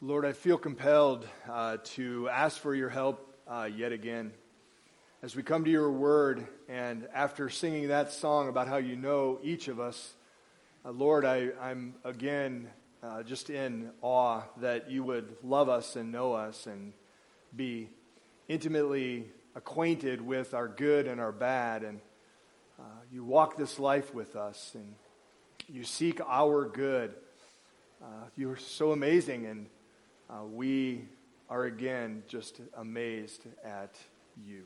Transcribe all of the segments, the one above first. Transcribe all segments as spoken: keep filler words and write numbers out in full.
Lord, I feel compelled uh, to ask for your help uh, yet again. As we come to your word, and after singing that song about how you know each of us, uh, Lord, I, I'm again uh, just in awe that you would love us and know us and be intimately acquainted with our good and our bad. And uh, you walk this life with us, and you seek our good. Uh, you are so amazing, and Uh, we are again just amazed at you.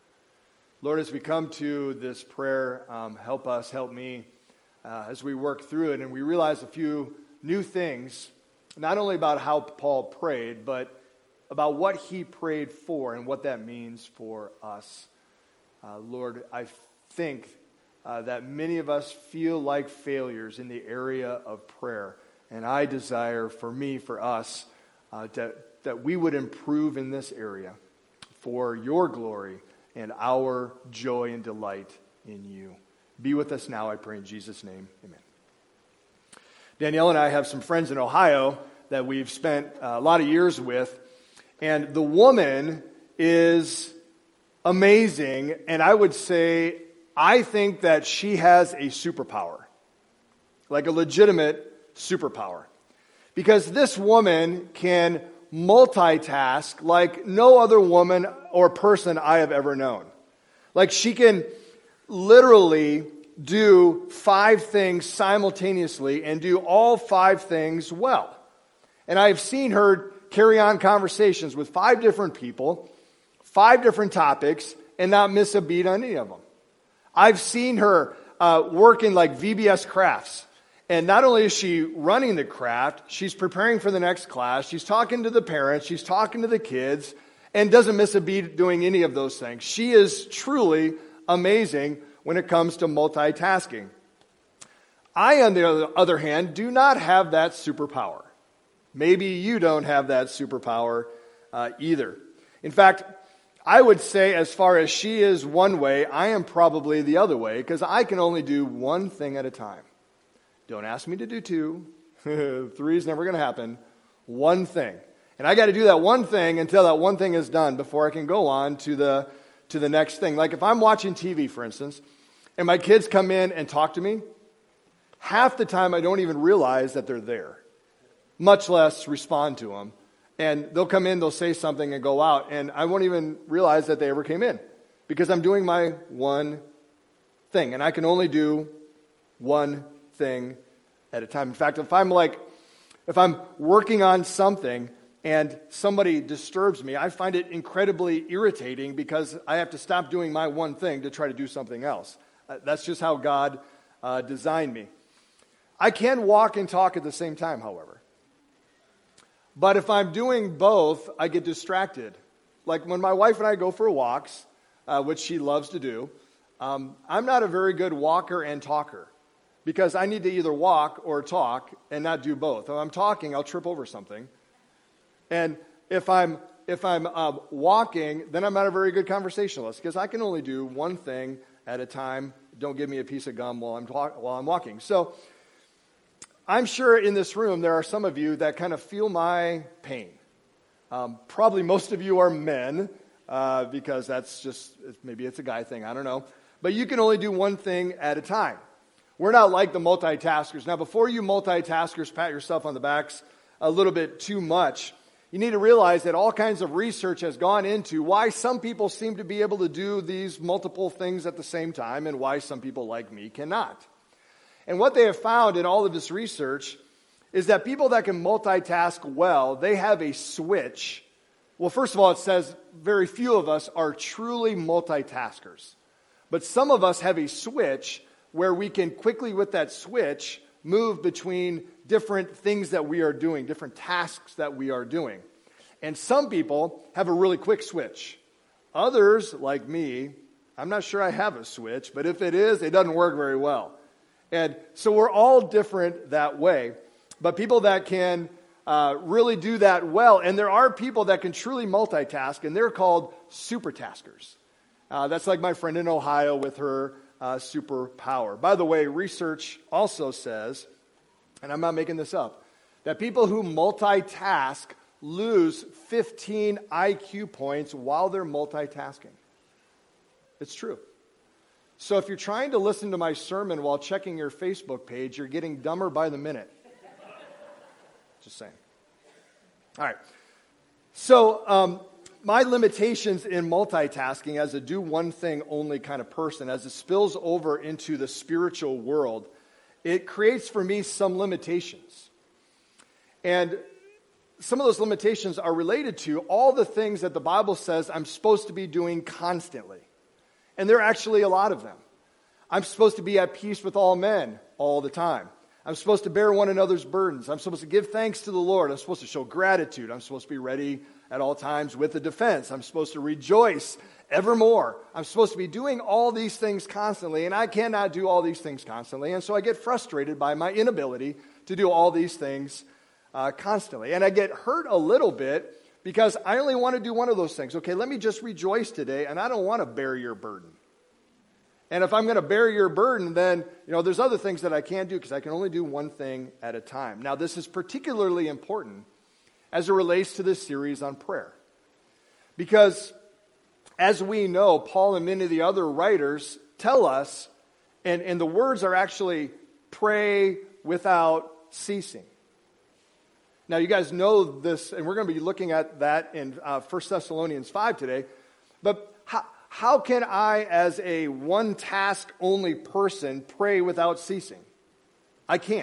Lord, as we come to this prayer, um, help us, help me uh, as we work through it, and we realize a few new things, not only about how Paul prayed, but about what he prayed for and what that means for us. Uh, Lord, I think uh, that many of us feel like failures in the area of prayer, and I desire for me, for us, Uh, that, that we would improve in this area for your glory and our joy and delight in you. Be with us now, I pray in Jesus' name. Amen. Danielle and I have some friends in Ohio that we've spent a lot of years with, and the woman is amazing, and I would say, I think that she has a superpower, like a legitimate superpower. Because this woman can multitask like no other woman or person I have ever known. Like she can literally do five things simultaneously and do all five things well. And I've seen her carry on conversations with five different people, five different topics, and not miss a beat on any of them. I've seen her uh, work in like V B S crafts. And not only is she running the craft, she's preparing for the next class, she's talking to the parents, she's talking to the kids, and doesn't miss a beat doing any of those things. She is truly amazing when it comes to multitasking. I, on the other hand, do not have that superpower. Maybe you don't have that superpower uh, either. In fact, I would say as far as she is one way, I am probably the other way, because I can only do one thing at a time. Don't ask me to do two. Three is never going to happen. One thing. And I got to do that one thing until that one thing is done before I can go on to the to the next thing. Like if I'm watching T V, for instance, and my kids come in and talk to me, half the time I don't even realize that they're there, much less respond to them. And they'll come in, they'll say something and go out, and I won't even realize that they ever came in because I'm doing my one thing, and I can only do one thing at a time. In fact, if I'm like, if I'm working on something and somebody disturbs me, I find it incredibly irritating because I have to stop doing my one thing to try to do something else. Uh, that's just how God uh, designed me. I can walk and talk at the same time, however. But if I'm doing both, I get distracted. Like when my wife and I go for walks, uh, which she loves to do, um, I'm not a very good walker and talker. Because I need to either walk or talk and not do both. If I'm talking, I'll trip over something. And if I'm if I'm uh, walking, then I'm not a very good conversationalist because I can only do one thing at a time. Don't give me a piece of gum while I'm talk, while I'm walking. So I'm sure in this room there are some of you that kind of feel my pain. Um, probably most of you are men uh, because that's just maybe it's a guy thing. I don't know. But you can only do one thing at a time. We're not like the multitaskers. Now, before you multitaskers pat yourself on the backs a little bit too much, you need to realize that all kinds of research has gone into why some people seem to be able to do these multiple things at the same time and why some people like me cannot. And what they have found in all of this research is that people that can multitask well, they have a switch. Well, first of all, it says very few of us are truly multitaskers. But some of us have a switch where we can quickly, with that switch, move between different things that we are doing, different tasks that we are doing. And some people have a really quick switch. Others, like me, I'm not sure I have a switch, but if it is, it doesn't work very well. And so we're all different that way. But people that can uh, really do that well, and there are people that can truly multitask, and they're called supertaskers. Uh, that's like my friend in Ohio with her uh, superpower. By the way, research also says, and I'm not making this up, that people who multitask lose fifteen I Q points while they're multitasking. It's true. So if you're trying to listen to my sermon while checking your Facebook page, you're getting dumber by the minute. Just saying. All right. So um, my limitations in multitasking as a do one thing only kind of person, as it spills over into the spiritual world, it creates for me some limitations. And some of those limitations are related to all the things that the Bible says I'm supposed to be doing constantly. And there are actually a lot of them. I'm supposed to be at peace with all men all the time. I'm supposed to bear one another's burdens. I'm supposed to give thanks to the Lord. I'm supposed to show gratitude. I'm supposed to be ready at all times with a defense. I'm supposed to rejoice evermore. I'm supposed to be doing all these things constantly, and I cannot do all these things constantly. And so I get frustrated by my inability to do all these things uh, constantly. And I get hurt a little bit because I only want to do one of those things. Okay, let me just rejoice today, and I don't want to bear your burden. And if I'm going to bear your burden, then, you know, there's other things that I can't do because I can only do one thing at a time. Now, this is particularly important as it relates to this series on prayer. Because, as we know, Paul and many of the other writers tell us, and, and the words are actually pray without ceasing. Now, you guys know this, and we're going to be looking at that in uh, First Thessalonians five today. But how, how can I, as a one-task-only person, pray without ceasing? I can't.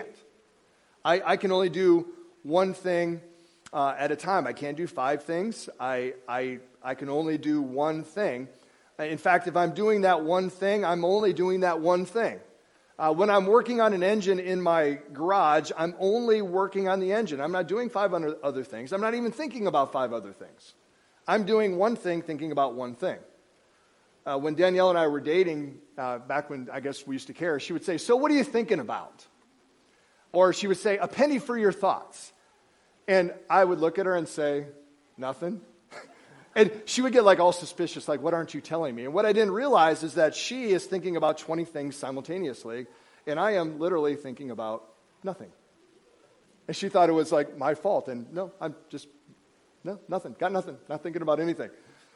I, I can only do one thing uh, at a time. I can't do five things. I, I, I can only do one thing. In fact, if I'm doing that one thing, I'm only doing that one thing. Uh, when I'm working on an engine in my garage, I'm only working on the engine. I'm not doing five other things. I'm not even thinking about five other things. I'm doing one thing, thinking about one thing. Uh, when Danielle and I were dating, uh, back when I guess we used to care, she would say, "So what are you thinking about?" Or she would say, "A penny for your thoughts." And I would look at her and say, "Nothing." And she would get like all suspicious, like, "What aren't you telling me?" And what I didn't realize is that she is thinking about twenty things simultaneously, and I am literally thinking about nothing. And she thought it was like my fault, and no, I'm just, no, nothing, got nothing, not thinking about anything.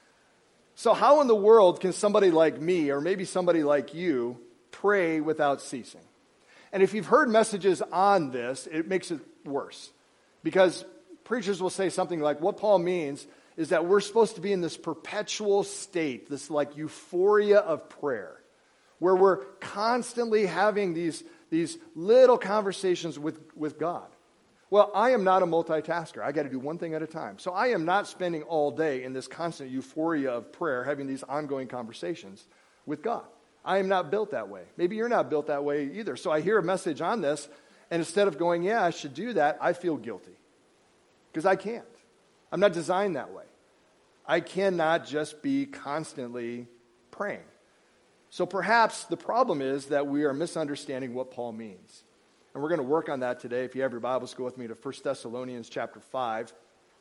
So how in the world can somebody like me, or maybe somebody like you, pray without ceasing? And if you've heard messages on this, it makes it worse. Because preachers will say something like, what Paul means is that we're supposed to be in this perpetual state, this like euphoria of prayer, where we're constantly having these, these little conversations with, with God. Well, I am not a multitasker. I got to do one thing at a time. So I am not spending all day in this constant euphoria of prayer, having these ongoing conversations with God. I am not built that way. Maybe you're not built that way either. So I hear a message on this, and instead of going, yeah, I should do that, I feel guilty. Because I can't. I'm not designed that way. I cannot just be constantly praying. So perhaps the problem is that we are misunderstanding what Paul means. And we're going to work on that today. If you have your Bibles, go with me to First Thessalonians chapter five.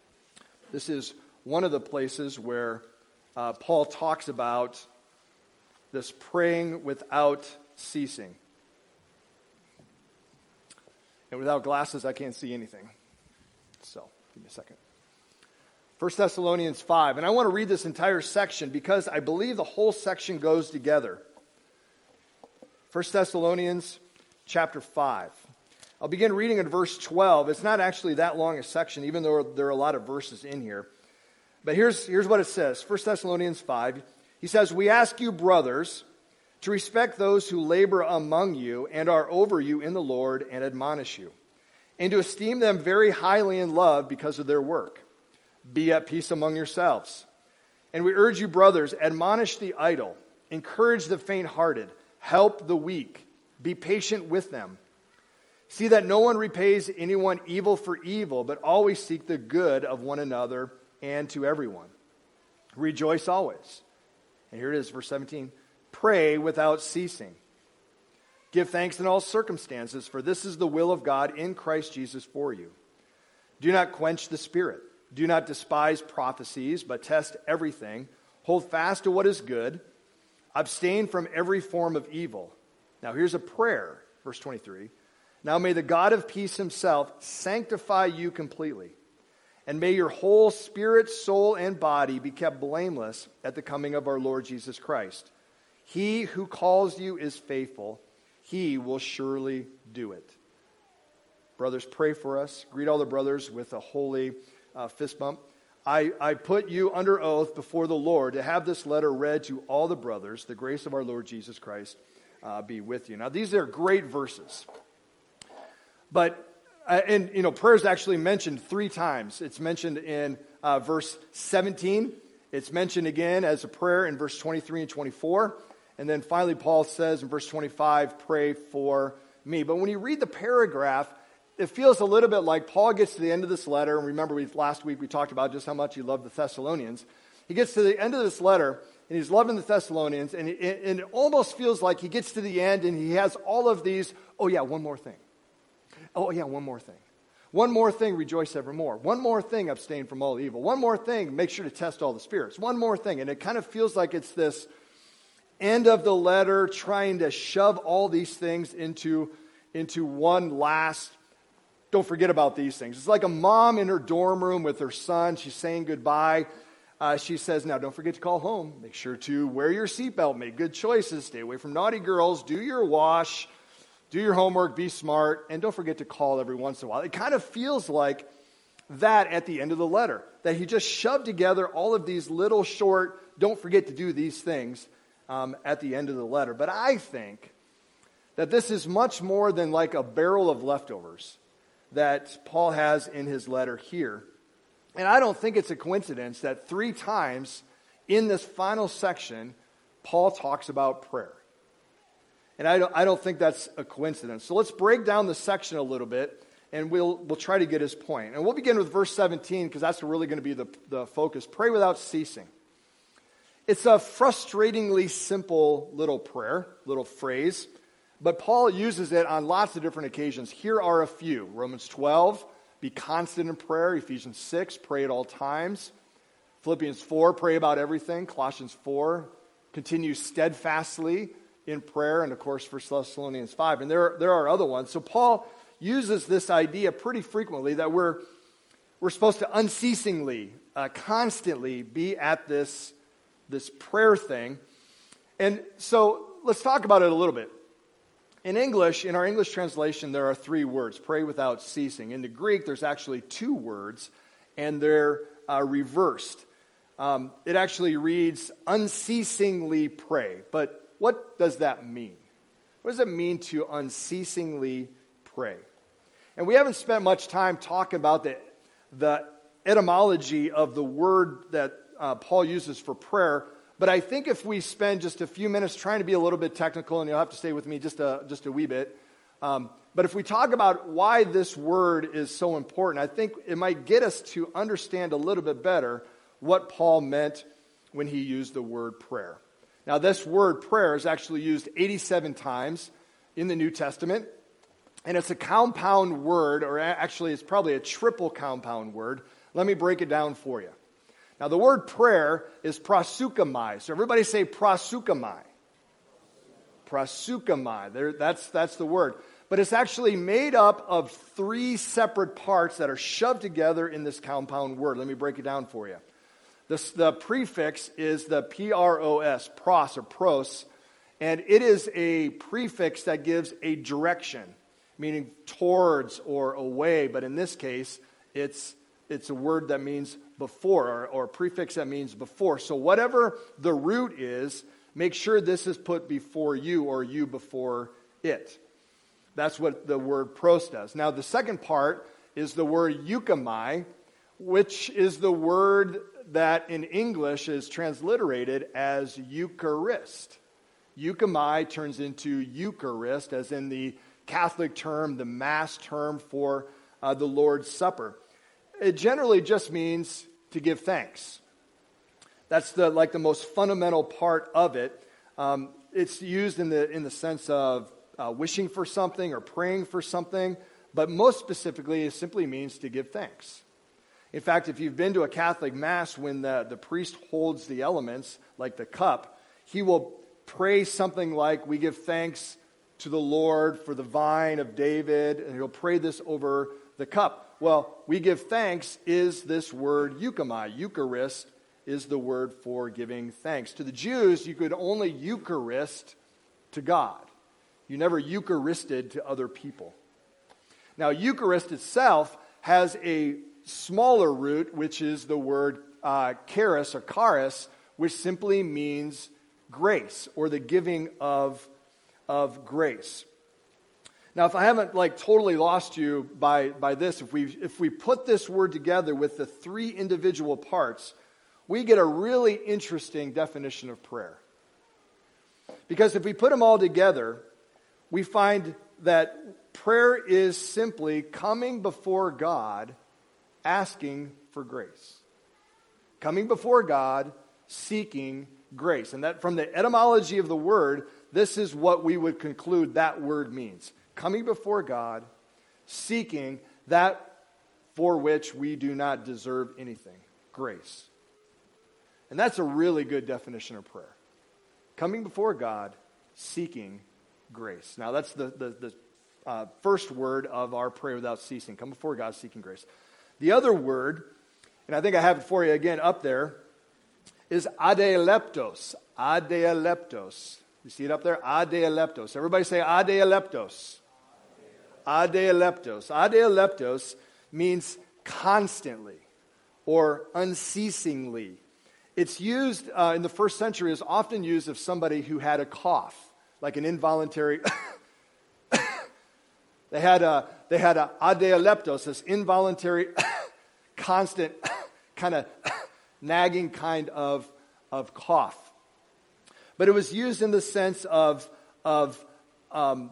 This is one of the places where uh, Paul talks about this praying without ceasing. And without glasses, I can't see anything. So, give me a second. First Thessalonians five. And I want to read this entire section because I believe the whole section goes together. First Thessalonians chapter five. I'll begin reading in verse twelve. It's not actually that long a section, even though there are a lot of verses in here. But here's, here's what it says. First Thessalonians five. He says, "We ask you, brothers, to respect those who labor among you and are over you in the Lord and admonish you, and to esteem them very highly in love because of their work. Be at peace among yourselves. And we urge you, brothers, admonish the idle, encourage the faint-hearted, help the weak, be patient with them. See that no one repays anyone evil for evil, but always seek the good of one another and to everyone. Rejoice always." And here it is, verse seventeen. "Pray without ceasing. Give thanks in all circumstances, for this is the will of God in Christ Jesus for you. Do not quench the spirit. Do not despise prophecies, but test everything. Hold fast to what is good. Abstain from every form of evil." Now here's a prayer, verse twenty-three. "Now may the God of peace himself sanctify you completely, And may your whole spirit, soul, and body be kept blameless at the coming of our Lord Jesus Christ. He who calls you is faithful. He will surely do it. Brothers, pray for us. Greet all the brothers with a holy uh, fist bump. I, I put you under oath before the Lord to have this letter read to all the brothers. The grace of our Lord Jesus Christ uh, be with you. Now, these are great verses. But Uh, and, you know, prayer is actually mentioned three times. It's mentioned in uh, verse seventeen. It's mentioned again as a prayer in verse twenty-three and twenty-four. And then finally, Paul says in verse twenty-five, pray for me. But when you read the paragraph, it feels a little bit like Paul gets to the end of this letter. And remember, we, last week we talked about just how much he loved the Thessalonians. He gets to the end of this letter, and he's loving the Thessalonians. And it, and it almost feels like he gets to the end, and he has all of these, oh yeah, one more thing. Oh, yeah, one more thing. One more thing, rejoice evermore. One more thing, abstain from all evil. One more thing, make sure to test all the spirits. One more thing. And it kind of feels like it's this end of the letter trying to shove all these things into, into one last, don't forget about these things. It's like a mom in her dorm room with her son. She's saying goodbye. Uh, she says, now don't forget to call home. Make sure to wear your seatbelt. Make good choices. Stay away from naughty girls. Do your wash. Do your homework, be smart, and don't forget to call every once in a while. It kind of feels like that at the end of the letter, that he just shoved together all of these little short, don't forget to do these things um, at the end of the letter. But I think that this is much more than like a barrel of leftovers that Paul has in his letter here. And I don't think it's a coincidence that three times in this final section, Paul talks about prayer. And I don't, I don't think that's a coincidence. So let's break down the section a little bit, and we'll we'll try to get his point. And we'll begin with verse seventeen, because that's really going to be the, the focus. Pray without ceasing. It's a frustratingly simple little prayer, little phrase, but Paul uses it on lots of different occasions. Here are a few. Romans twelve, be constant in prayer. Ephesians six, pray at all times. Philippians four, pray about everything. Colossians four, continue steadfastly in prayer, and of course First Thessalonians five, and there there are other ones. So Paul uses this idea pretty frequently that we're we're supposed to unceasingly, uh, constantly be at this this prayer thing. And so let's talk about it a little bit. In English, in our English translation, there are three words: pray without ceasing. In the Greek, there's actually two words, and they're uh, reversed. Um, it actually reads unceasingly pray, but what does that mean? What does it mean to unceasingly pray? And we haven't spent much time talking about the, the etymology of the word that uh, Paul uses for prayer, but I think if we spend just a few minutes trying to be a little bit technical, and you'll have to stay with me just a, just a wee bit, um, but if we talk about why this word is so important, I think it might get us to understand a little bit better what Paul meant when he used the word prayer. Now, this word prayer is actually used eighty-seven times in the New Testament, and it's a compound word, or actually it's probably a triple compound word. Let me break it down for you. Now, the word prayer is proseuchomai. So everybody say proseuchomai. Proseuchomai. There, that's, that's the word. But it's actually made up of three separate parts that are shoved together in this compound word. Let me break it down for you. This, the prefix is the P R O S, pros or pros, and it is a prefix that gives a direction, meaning towards or away, but in this case, it's it's a word that means before, or, or a prefix that means before. So whatever the root is, make sure this is put before you or you before it. That's what the word pros does. Now, the second part is the word euchomai, which is the word that in English is transliterated as Eucharist. Euchomai turns into Eucharist, as in the Catholic term, the Mass term for uh, the Lord's Supper. It generally just means to give thanks. That's the like the most fundamental part of it. Um, it's used in the in the sense of uh, wishing for something or praying for something, but most specifically, it simply means to give thanks. In fact, if you've been to a Catholic Mass, when the, the priest holds the elements, like the cup, he will pray something like, we give thanks to the Lord for the vine of David, and he'll pray this over the cup. Well, we give thanks is this word euchomai. Eucharist is the word for giving thanks. To the Jews, you could only Eucharist to God. You never Eucharisted to other people. Now, Eucharist itself has a smaller root, which is the word uh, charis or charis, which simply means grace or the giving of, of grace. Now, if I haven't like totally lost you by, by this, if we if we put this word together with the three individual parts, we get a really interesting definition of prayer. Because if we put them all together, we find that prayer is simply coming before God, asking for grace. Coming before God, seeking grace. And that from the etymology of the word, this is what we would conclude that word means. Coming before God, seeking that for which we do not deserve anything, grace. And that's a really good definition of prayer. Coming before God, seeking grace. Now that's the, the, the uh, first word of our prayer without ceasing. Come before God, seeking grace. The other word, and I think I have it for you again up there, is adeleptos. Adeleptos. You see it up there? Adeleptos. Everybody say adeleptos. Adeleptos. Adeleptos means constantly or unceasingly. It's used uh, in the first century, is often used of somebody who had a cough, like an involuntary. they had a they had a adeleptos, this involuntary, constant, kind of nagging kind of of cough. But it was used in the sense of of um,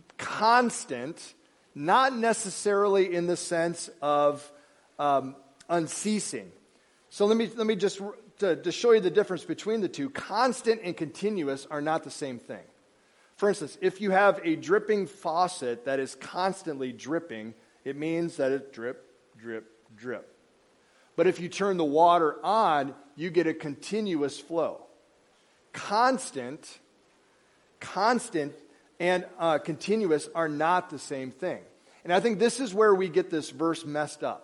constant, not necessarily in the sense of um, unceasing. So let me let me just to, to show you the difference between the two. Constant and continuous are not the same thing. For instance, if you have a dripping faucet that is constantly dripping, it means that it drip, drip, drip. But if you turn the water on, you get a continuous flow. Constant, constant, and uh, continuous are not the same thing. And I think this is where we get this verse messed up.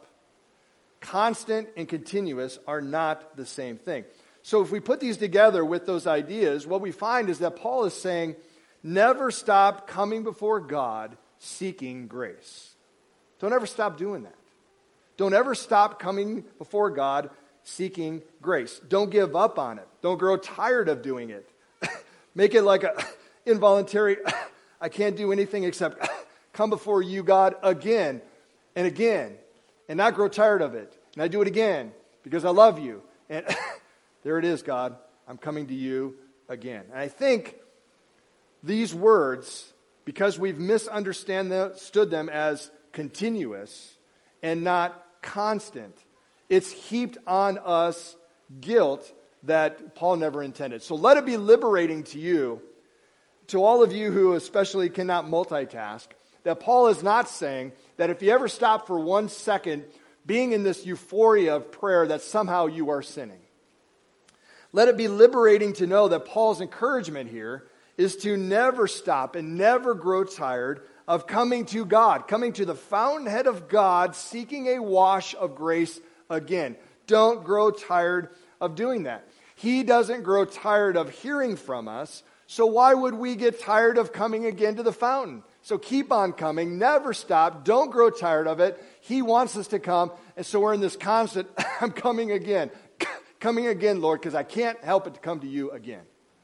Constant and continuous are not the same thing. So if we put these together with those ideas, what we find is that Paul is saying, never stop coming before God seeking grace. Don't ever stop doing that. Don't ever stop coming before God seeking grace. Don't give up on it. Don't grow tired of doing it. Make it like a involuntary, I can't do anything except come before you, God, again and again. And not grow tired of it. And I do it again because I love you. And there it is, God. I'm coming to you again. And I think these words, because we've misunderstood them as continuous and not constant, it's heaped on us guilt that Paul never intended. So let it be liberating to you, to all of you who especially cannot multitask, that Paul is not saying that if you ever stop for one second being in this euphoria of prayer, that somehow you are sinning. Let it be liberating to know that Paul's encouragement here is to never stop and never grow tired of coming to God, coming to the fountainhead of God, seeking a wash of grace again. Don't grow tired of doing that. He doesn't grow tired of hearing from us, so why would we get tired of coming again to the fountain? So keep on coming, never stop, don't grow tired of it. He wants us to come, and so we're in this constant, I'm coming again, coming again, Lord, because I can't help it to come to you again.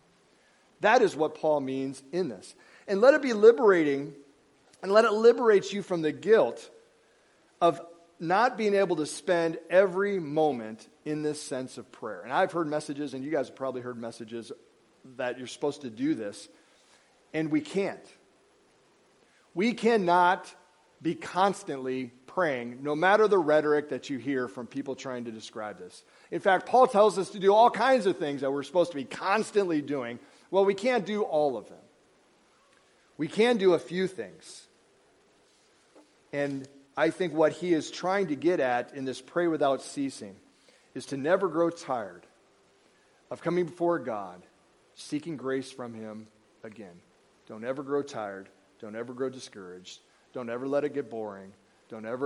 That is what Paul means in this. And let it be liberating, and let it liberate you from the guilt of not being able to spend every moment in this sense of prayer. And I've heard messages, and you guys have probably heard messages that you're supposed to do this, and we can't. We cannot be constantly praying, no matter the rhetoric that you hear from people trying to describe this. In fact, Paul tells us to do all kinds of things that we're supposed to be constantly doing. Well, we can't do all of them. We can do a few things. And I think what he is trying to get at in this pray without ceasing is to never grow tired of coming before God, seeking grace from him again. Don't ever grow tired. Don't ever grow discouraged. Don't ever let it get boring. Don't ever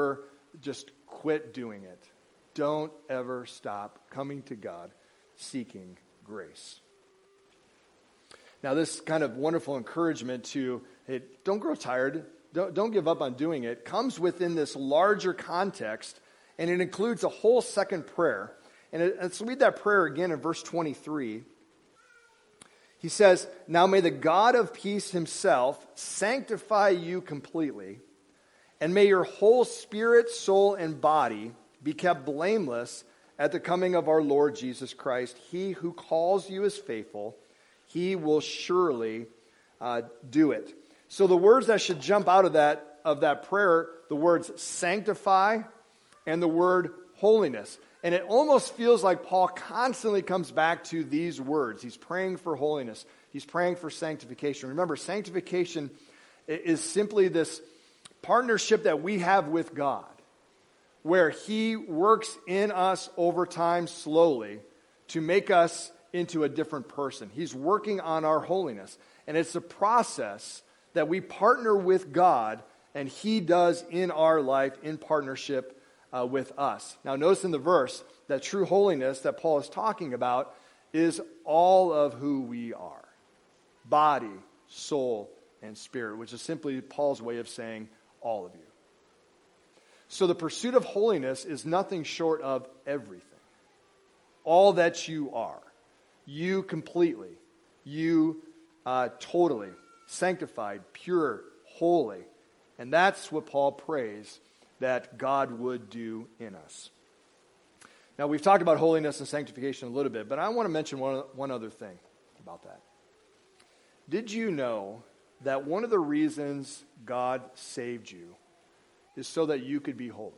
just quit doing it. Don't ever stop coming to God, seeking grace. Now, this kind of wonderful encouragement to, hey, don't grow tired, don't, don't give up on doing it, comes within this larger context, and it includes a whole second prayer. And it, let's read that prayer again in verse twenty-three. He says, "Now may the God of peace himself sanctify you completely, and may your whole spirit, soul, and body be kept blameless at the coming of our Lord Jesus Christ. He who calls you is faithful. He will surely uh, do it." So the words that should jump out of that, of that prayer, the words sanctify and the word holiness. And it almost feels like Paul constantly comes back to these words. He's praying for holiness. He's praying for sanctification. Remember, sanctification is simply this partnership that we have with God, where he works in us over time slowly to make us into a different person. He's working on our holiness. And it's a process that we partner with God, and he does in our life in partnership uh, with us. Now, notice in the verse that true holiness that Paul is talking about is all of who we are. Body, soul, and spirit, which is simply Paul's way of saying all of you. So the pursuit of holiness is nothing short of everything. All that you are. You completely. You uh, totally. Sanctified, pure, holy. And that's what Paul prays that God would do in us. Now, we've talked about holiness and sanctification a little bit, but I want to mention one, one other thing about that. Did you know that one of the reasons God saved you is so that you could be holy?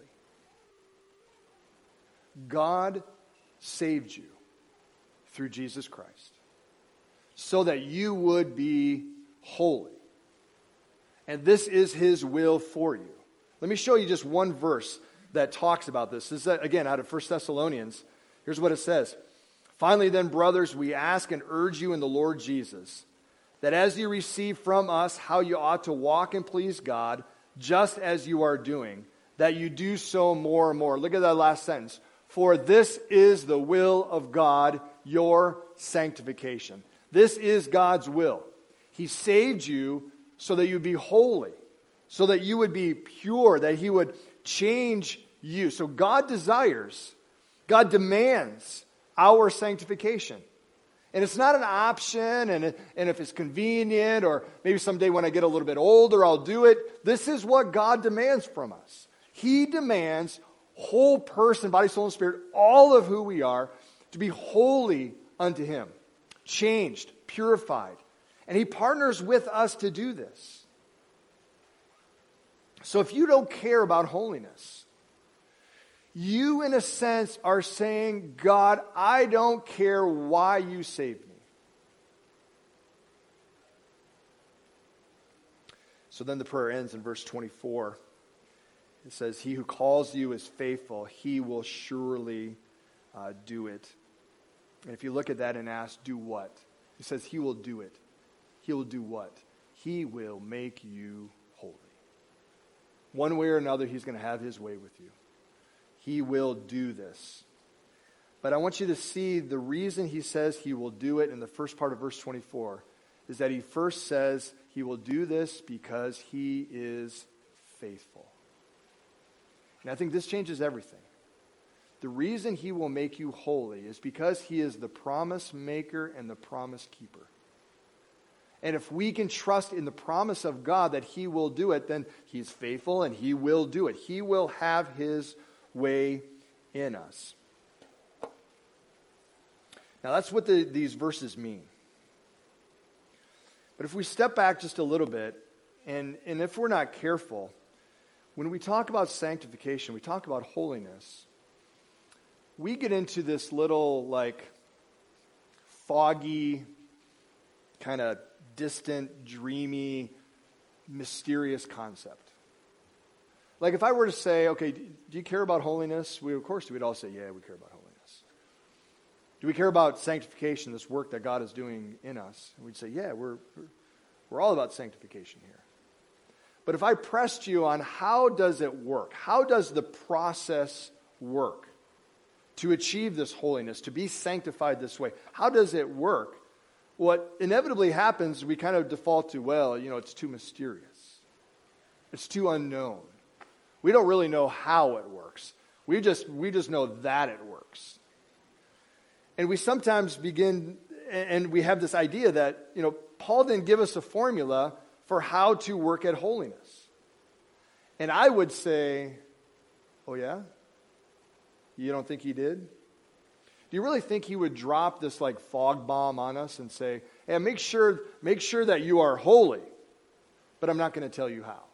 God saved you through Jesus Christ so that you would be holy. And this is his will for you. Let me show you just one verse that talks about this. This is, again, out of First Thessalonians. Here's what it says. "Finally then, brothers, we ask and urge you in the Lord Jesus, that as you receive from us how you ought to walk and please God, just as you are doing, that you do so more and more." Look at that last sentence. "For this is the will of God, your sanctification." This is God's will. He saved you so that you'd be holy, so that you would be pure, that he would change you. So God desires, God demands our sanctification. And it's not an option, and, and if it's convenient, or maybe someday when I get a little bit older, I'll do it. This is what God demands from us. He demands whole person, body, soul, and spirit, all of who we are, to be holy unto him, changed, purified. And he partners with us to do this. So if you don't care about holiness, you, in a sense, are saying, God, I don't care why you saved me. So then the prayer ends in verse twenty-four. It says, "He who calls you is faithful. He will surely uh, do it." And if you look at that and ask, do what? He says he will do it. He will do what? He will make you holy. One way or another, he's going to have his way with you. He will do this. But I want you to see the reason he says he will do it in the first part of verse twenty-four is that he first says he will do this because he is faithful. And I think this changes everything. The reason he will make you holy is because he is the promise maker and the promise keeper. And if we can trust in the promise of God that he will do it, then he's faithful and he will do it. He will have his way in us. Now that's what the, these verses mean. But if we step back just a little bit, and, and if we're not careful, when we talk about sanctification, we talk about holiness, we get into this little like foggy, kind of distant, dreamy, mysterious concept. Like if I were to say, okay, do you care about holiness? We, of course, we'd all say, yeah, we care about holiness. Do we care about sanctification, this work that God is doing in us? And we'd say, yeah, we're, we're, we're all about sanctification here. But if I pressed you on how does it work? How does the process work to achieve this holiness, to be sanctified this way? How does it work? What inevitably happens, we kind of default to, well, you know, it's too mysterious. It's too unknown. We don't really know how it works. We just, we just know that it works. And we sometimes begin, and we have this idea that, you know, Paul didn't give us a formula for how to work at holiness. And I would say, oh yeah? You don't think he did? Do you really think he would drop this like fog bomb on us and say, hey, make sure, make sure that you are holy, but I'm not going to tell you how?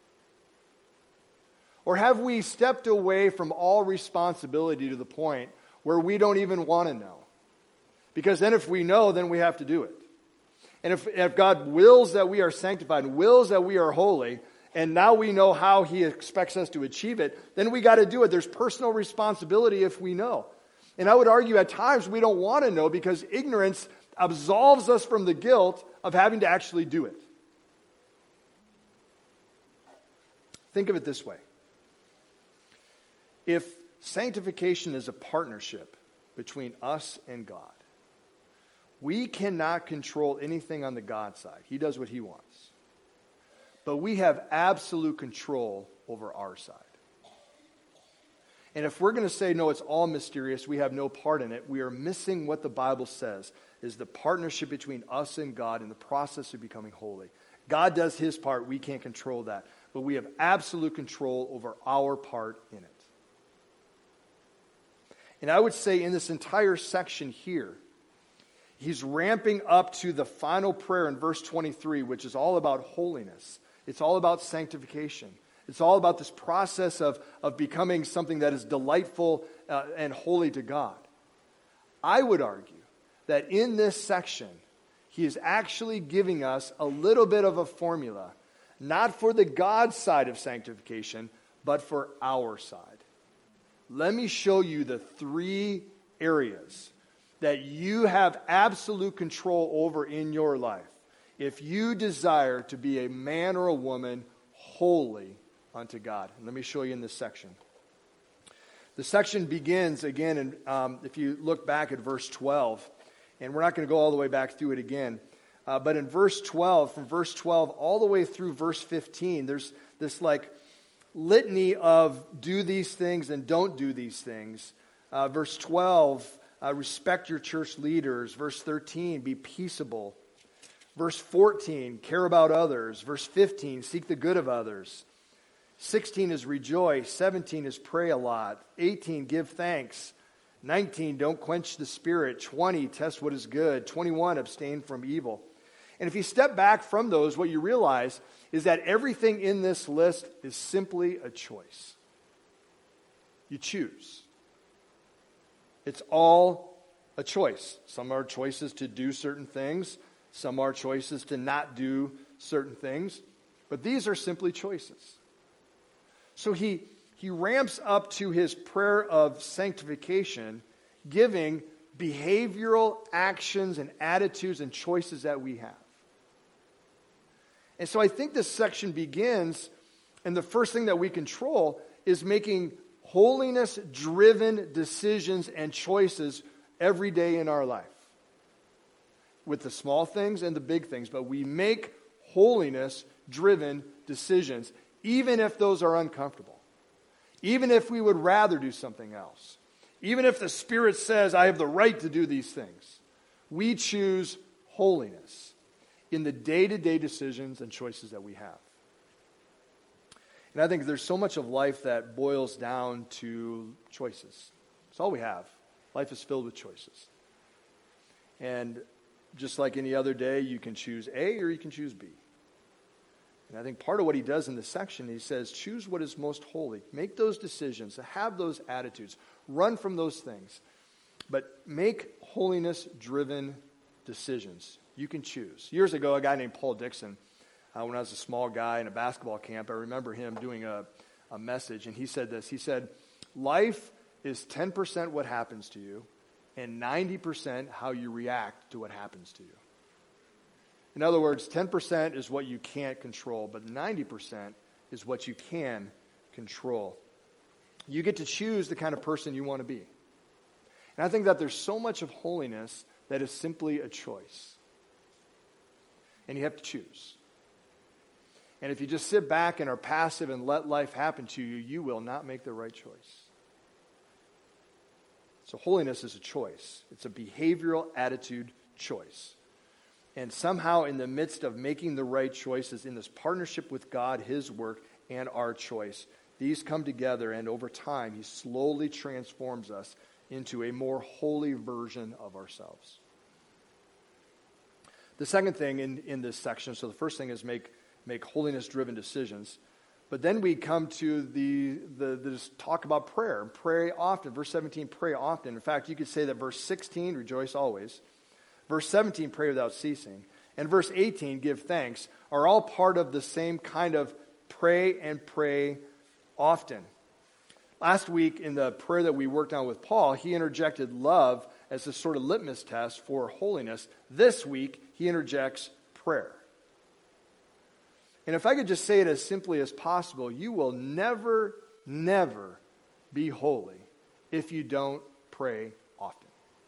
Or have we stepped away from all responsibility to the point where we don't even want to know? Because then if we know, then we have to do it. And if, if God wills that we are sanctified, wills that we are holy, and now we know how he expects us to achieve it, then we got to do it. There's personal responsibility if we know. And I would argue at times we don't want to know because ignorance absolves us from the guilt of having to actually do it. Think of it this way. If sanctification is a partnership between us and God, we cannot control anything on the God side. He does what he wants. But we have absolute control over our side. And if we're going to say, no, it's all mysterious, we have no part in it, we are missing what the Bible says is the partnership between us and God in the process of becoming holy. God does his part, we can't control that. But we have absolute control over our part in it. And I would say in this entire section here, he's ramping up to the final prayer in verse twenty-three, which is all about holiness. It's all about sanctification. It's all about this process of, of becoming something that is delightful uh, and holy to God. I would argue that in this section, he is actually giving us a little bit of a formula, not for the God side of sanctification, but for our side. Let me show you the three areas that you have absolute control over in your life if you desire to be a man or a woman holy unto God. And let me show you in this section. The section begins again, and um, if you look back at verse twelve, and we're not going to go all the way back through it again, uh, but in verse twelve, from verse twelve all the way through verse fifteen, there's this like litany of do these things and don't do these things. Uh, verse twelve, uh, respect your church leaders. Verse thirteen, be peaceable. Verse fourteen, care about others. Verse fifteen, seek the good of others. sixteen is rejoice. seventeen is pray a lot. eighteen, give thanks. nineteen, don't quench the spirit. twenty, test what is good. twenty-one, abstain from evil. And if you step back from those, what you realize is that everything in this list is simply a choice. You choose. It's all a choice. Some are choices to do certain things. Some are choices to not do certain things. But these are simply choices. So he, he ramps up to his prayer of sanctification, giving behavioral actions and attitudes and choices that we have. And so I think this section begins, and the first thing that we control is making holiness-driven decisions and choices every day in our life. With the small things and the big things, but we make holiness-driven decisions, even if those are uncomfortable. Even if we would rather do something else. Even if the Spirit says, I have the right to do these things. We choose holiness in the day-to-day decisions and choices that we have. And I think there's so much of life that boils down to choices. It's all we have. Life is filled with choices. And just like any other day, you can choose A or you can choose B. And I think part of what he does in this section, he says, choose what is most holy. Make those decisions. Have those attitudes. Run from those things. But make holiness-driven decisions. You can choose. Years ago, a guy named Paul Dixon, uh, when I was a small guy in a basketball camp, I remember him doing a, a message, and he said this. He said, life is ten percent what happens to you, and ninety percent how you react to what happens to you. In other words, ten percent is what you can't control, but ninety percent is what you can control. You get to choose the kind of person you want to be. And I think that there's so much of holiness that is simply a choice. And you have to choose. And if you just sit back and are passive and let life happen to you, you will not make the right choice. So holiness is a choice. It's a behavioral attitude choice. And somehow in the midst of making the right choices, in this partnership with God, His work, and our choice, these come together, and over time, He slowly transforms us into a more holy version of ourselves. The second thing in, in this section, so the first thing is make, make holiness-driven decisions. But then we come to the, the, the this talk about prayer. Pray often. Verse seventeen, pray often. In fact, you could say that verse sixteen, rejoice always. Verse seventeen, pray without ceasing. And verse eighteen, give thanks, are all part of the same kind of pray and pray often. Last week in the prayer that we worked on with Paul, he interjected love as a sort of litmus test for holiness. This week, he interjects prayer. And if I could just say it as simply as possible, you will never, never be holy if you don't pray often.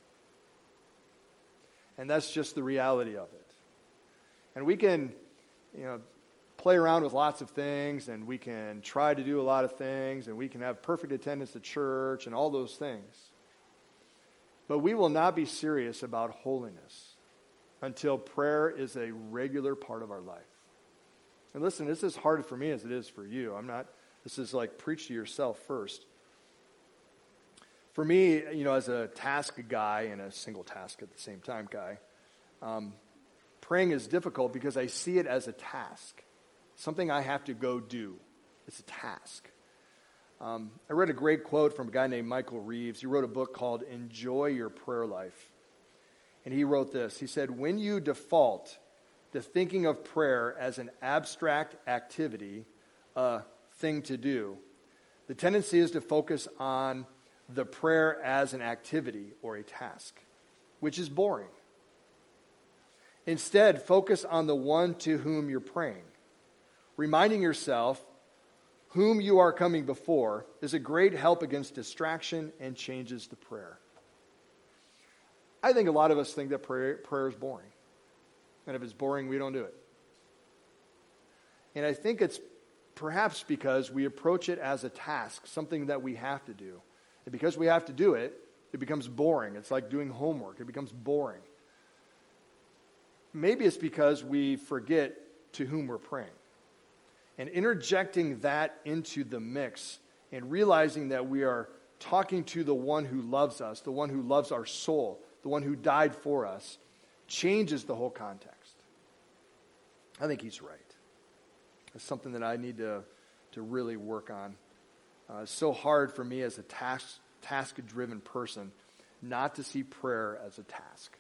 And that's just the reality of it. And we can, you know, play around with lots of things, and we can try to do a lot of things, and we can have perfect attendance at church and all those things. But we will not be serious about holiness until prayer is a regular part of our life. And listen, this is hard for me as it is for you. I'm not, this is like preach to yourself first. For me, you know, as a task guy and a single task at the same time guy, um, praying is difficult because I see it as a task. Something I have to go do. It's a task. Um, I read a great quote from a guy named Michael Reeves. He wrote a book called Enjoy Your Prayer Life. And he wrote this. He said, when you default to thinking of prayer as an abstract activity, a thing to do, the tendency is to focus on the prayer as an activity or a task, which is boring. Instead, focus on the one to whom you're praying. Reminding yourself whom you are coming before is a great help against distraction and changes the prayer. I think a lot of us think that prayer, prayer is boring. And if it's boring, we don't do it. And I think it's perhaps because we approach it as a task, something that we have to do. And because we have to do it, it becomes boring. It's like doing homework. It becomes boring. Maybe it's because we forget to whom we're praying. And interjecting that into the mix and realizing that we are talking to the one who loves us, the one who loves our soul, the one who died for us, changes the whole context. I think he's right. It's something that I need to, to really work on. Uh, it's so hard for me as a task, task-driven person not to see prayer as a task.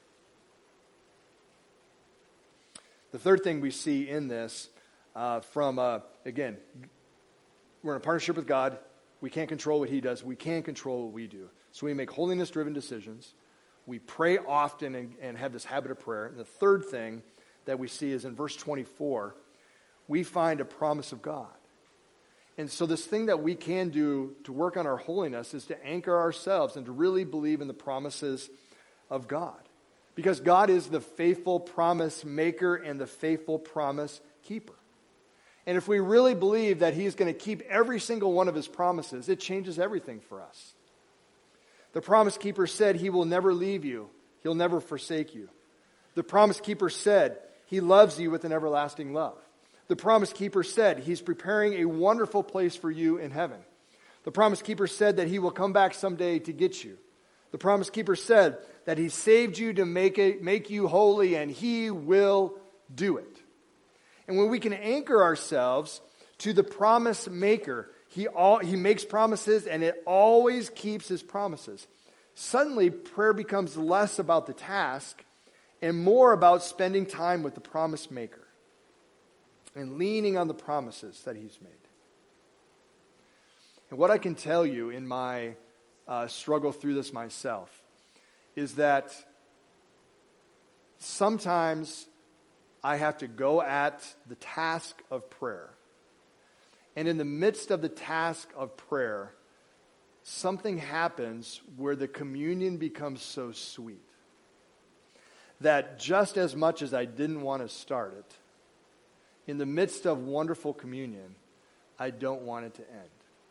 The third thing we see in this uh, from, uh, again, we're in a partnership with God. We can't control what He does. We can control what we do. So we make holiness-driven decisions. We pray often and, and have this habit of prayer. And the third thing that we see is in verse twenty-four, we find a promise of God. And so this thing that we can do to work on our holiness is to anchor ourselves and to really believe in the promises of God. Because God is the faithful promise maker and the faithful promise keeper. And if we really believe that He's going to keep every single one of His promises, it changes everything for us. The promise keeper said He will never leave you. He'll never forsake you. The promise keeper said He loves you with an everlasting love. The promise keeper said He's preparing a wonderful place for you in heaven. The promise keeper said that He will come back someday to get you. The promise keeper said that He saved you to make it, make you holy, and He will do it. And when we can anchor ourselves to the promise maker, He all, he makes promises and it always keeps His promises. Suddenly, prayer becomes less about the task and more about spending time with the promise maker and leaning on the promises that He's made. And what I can tell you in my uh, struggle through this myself is that sometimes I have to go at the task of prayer. And in the midst of the task of prayer, something happens where the communion becomes so sweet that just as much as I didn't want to start it, in the midst of wonderful communion, I don't want it to end.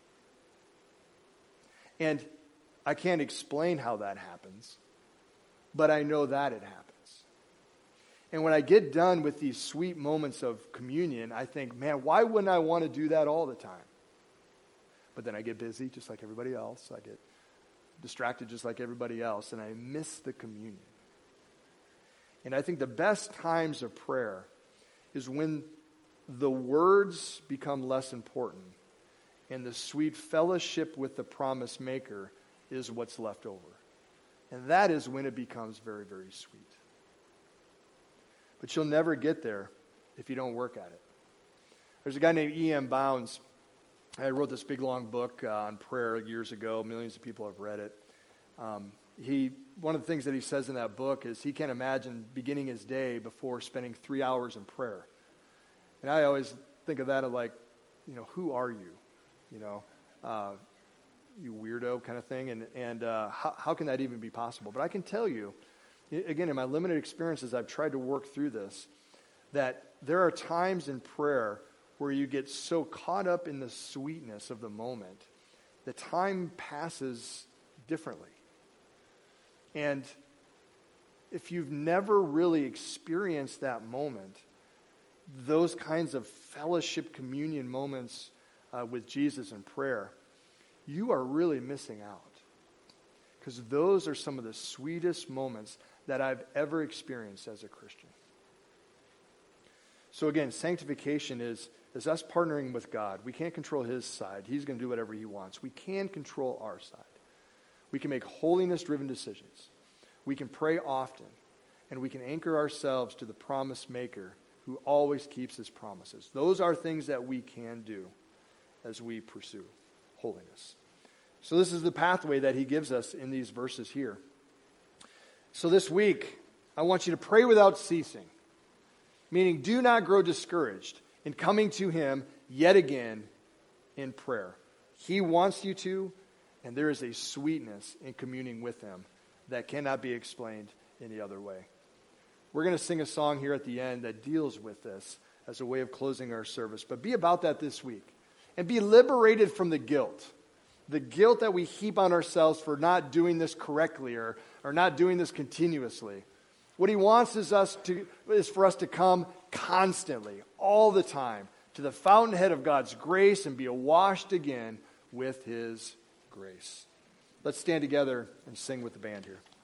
And I can't explain how that happens, but I know that it happens. And when I get done with these sweet moments of communion, I think, man, why wouldn't I want to do that all the time? But then I get busy just like everybody else. I get distracted just like everybody else, and I miss the communion. And I think the best times of prayer is when the words become less important and the sweet fellowship with the promise maker is what's left over. And that is when it becomes very, very sweet. But you'll never get there if you don't work at it. There's a guy named E M Bounds. I wrote this big, long book uh, on prayer years ago. Millions of people have read it. Um, he, one of the things that he says in that book is he can't imagine beginning his day before spending three hours in prayer. And I always think of that as like, you know, who are you? You know, uh, you weirdo kind of thing. And, and uh, how, how can that even be possible? But I can tell you, again, in my limited experiences, I've tried to work through this, that there are times in prayer where you get so caught up in the sweetness of the moment, the time passes differently. And if you've never really experienced that moment, those kinds of fellowship communion moments uh, with Jesus in prayer, you are really missing out. Because those are some of the sweetest moments that I've ever experienced as a Christian. So again, sanctification is, is us partnering with God. We can't control his side. He's going to do whatever he wants. We can control our side. We can make holiness-driven decisions. We can pray often. And we can anchor ourselves to the promise maker who always keeps his promises. Those are things that we can do as we pursue holiness. So this is the pathway that he gives us in these verses here. So this week, I want you to pray without ceasing, meaning do not grow discouraged in coming to him yet again in prayer. He wants you to, and there is a sweetness in communing with him that cannot be explained any other way. We're going to sing a song here at the end that deals with this as a way of closing our service, but be about that this week and be liberated from the guilt. The guilt that we heap on ourselves for not doing this correctly or, or not doing this continuously. What he wants is us to is for us to come constantly, all the time, to the fountainhead of God's grace and be washed again with his grace. Let's stand together and sing with the band here.